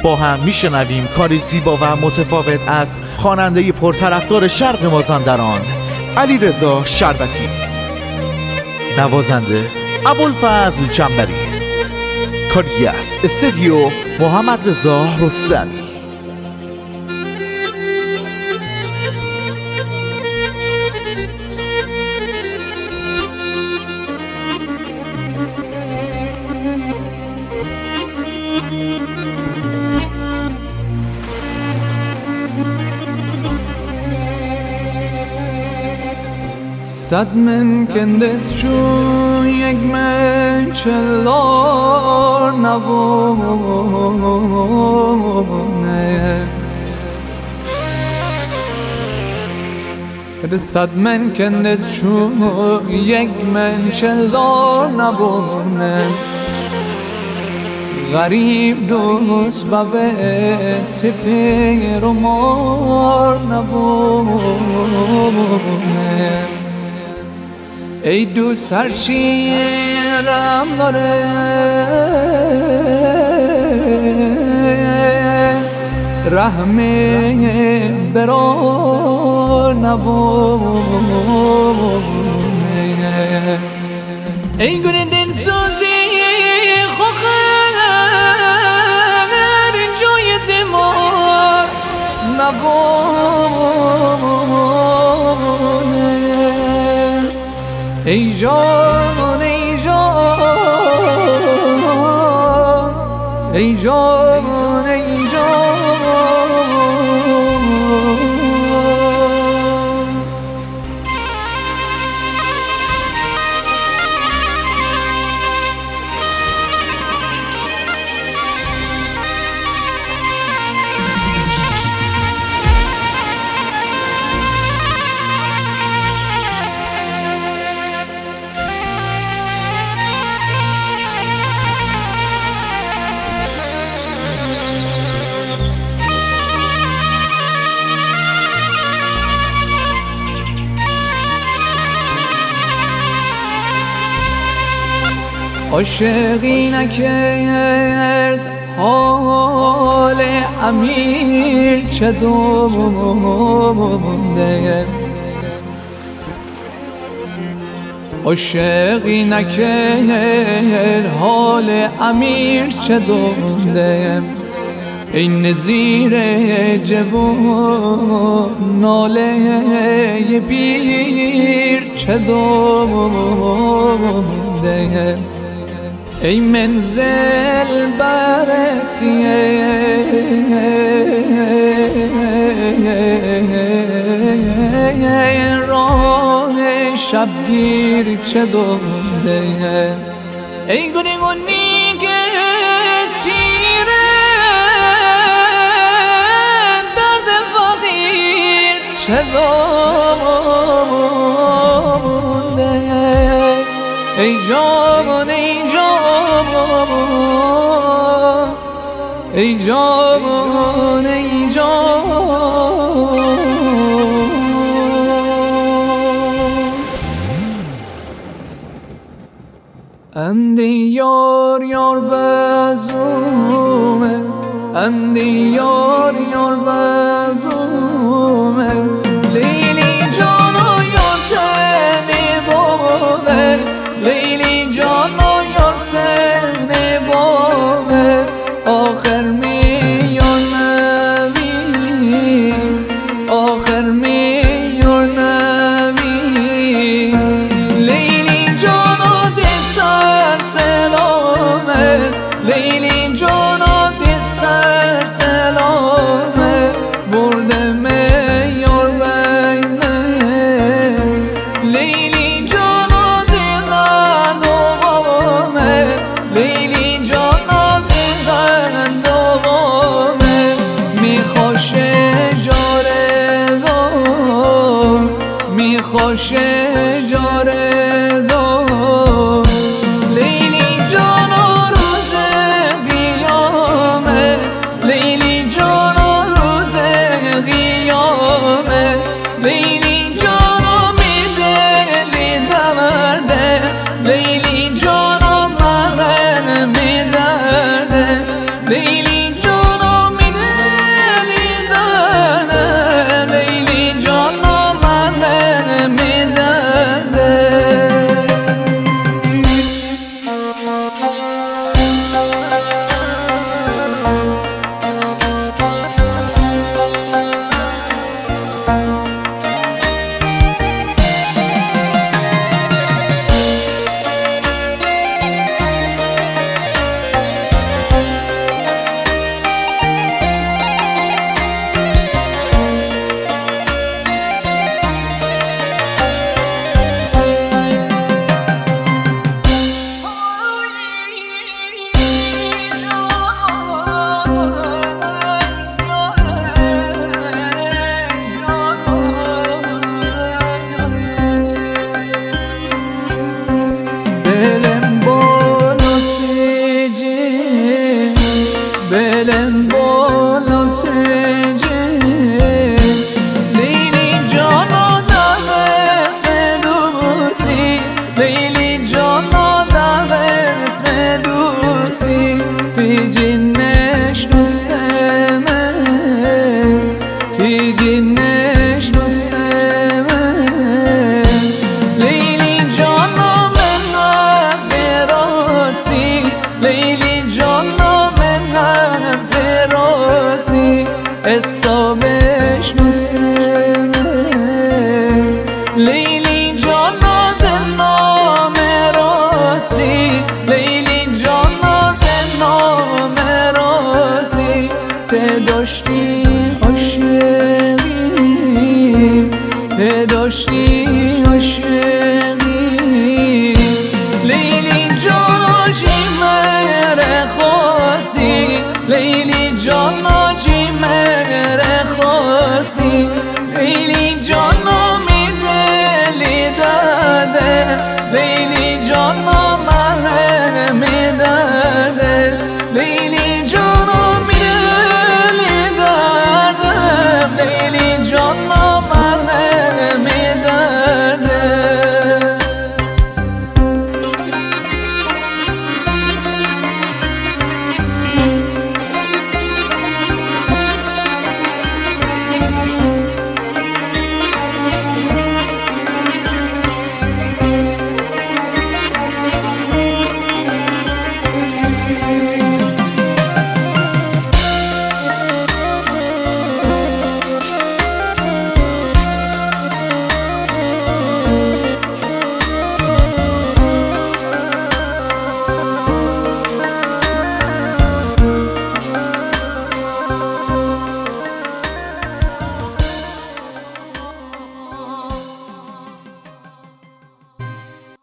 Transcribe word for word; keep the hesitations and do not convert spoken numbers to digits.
با هم میشنویم کاری زیبا و متفاوت از خواننده پرطرفدار شرق مازندران علیرضا شربتی، نوازنده ابوالفضل جنبری، کاری از استودیو محمد رضا رستمی. صد من کندس چون یک من چلار نوونه صد من کندس چون یک من چلار نوونه غریب دوست بوه تپه رو مار نوونه ای دوست هرچی رم داره رحمه برار نبونه ای گونه دل سوزی خوخر جای تیمار نبونه ای جان ای جان ای جان ای جان عاشقی نکرد حال امیر چه دونده عاشقی نکرد حال امیر چه دونده ای نظیر جوان ناله بیر چه دونده ای منزل برسیه راه شبگیر چه دونده ای گونه گونی که سیره درد فقیر چه دونده ای جان ای ای جان ای جان اندی یار یار بزومه اندی یار یار بزومه لیلی جان و یار تنی بابه لیلی جان و یار تنی بابه آخر میان نمی آخر میان نمی لیلی جانات سر سلامه لیلی جانات سر سلامه برده میار لیلی جان آدم اسم دوستی تیجی نشنستمه تیجی نشنستمه لیلی جان من فراسی لیلی جان من فراسی حسابش نستمه لیلی جان نام راستی لیلی جان نام راستی ته داشتی عاشقی ته داشتی عاشقی لیلی جان آجی مره خواستی لیلی جان آجی مره خواستی لیلی جان لیلی